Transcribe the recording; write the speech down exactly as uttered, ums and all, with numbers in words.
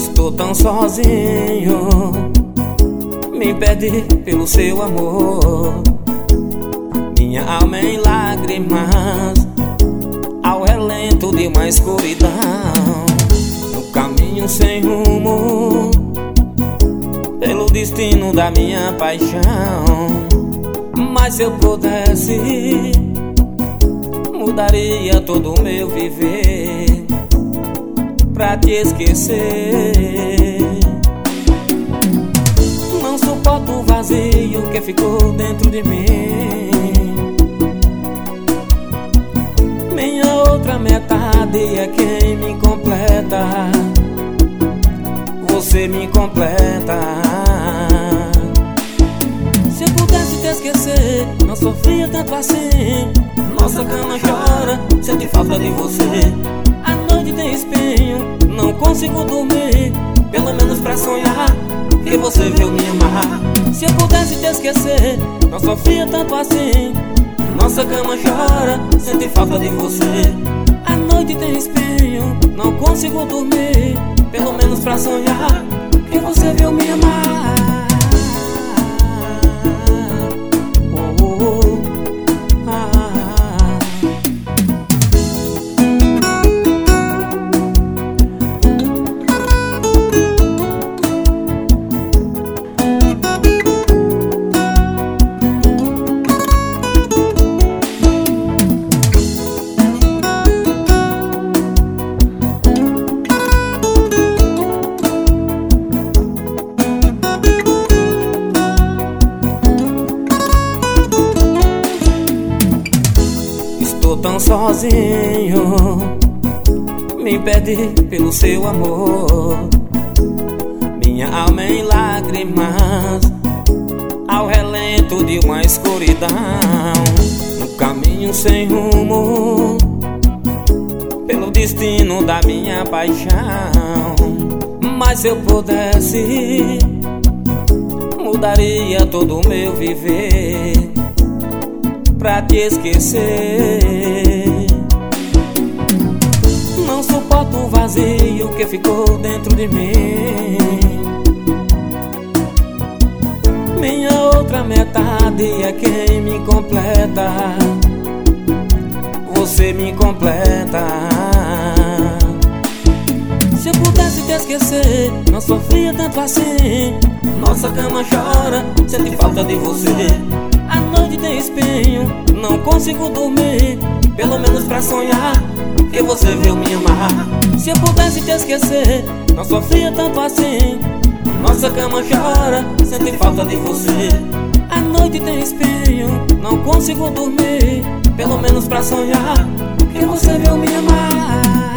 Estou tão sozinho, me perdi pelo seu amor. Minha alma em lágrimas, ao relento de uma escuridão. No caminho sem rumo, pelo destino da minha paixão. Mas se eu pudesse, mudaria todo o meu viver pra te esquecer. Não suporto o vazio que ficou dentro de mim. Minha outra metade é quem me completa. Você me completa. Se eu pudesse te esquecer, não sofria tanto assim. Nossa cama chora, sente falta de você. A noite tem espinho, não consigo dormir. Pelo menos pra sonhar que você veio me amar. Se eu pudesse te esquecer, não sofria tanto assim. Nossa cama chora, sente falta de você. A noite tem espinho, não consigo dormir. Pelo menos pra sonhar que você veio me amar. Estou tão sozinho, me perdi pelo seu amor. Minha alma em lágrimas, ao relento de uma escuridão. No caminho sem rumo, pelo destino da minha paixão. Mas se eu pudesse, mudaria todo o meu viver pra te esquecer. Não suporto o vazio que ficou dentro de mim. Minha outra metade é quem me completa. Você me completa. Se eu pudesse te esquecer, não sofria tanto assim. Nossa cama chora, sente falta de você. A noite tem espinho, não consigo dormir. Pelo menos pra sonhar que você veio me amar. Se eu pudesse te esquecer, não sofria tanto assim. Nossa cama chora, sente falta de você. A noite tem espinho, não consigo dormir. Pelo menos pra sonhar que você veio me amar.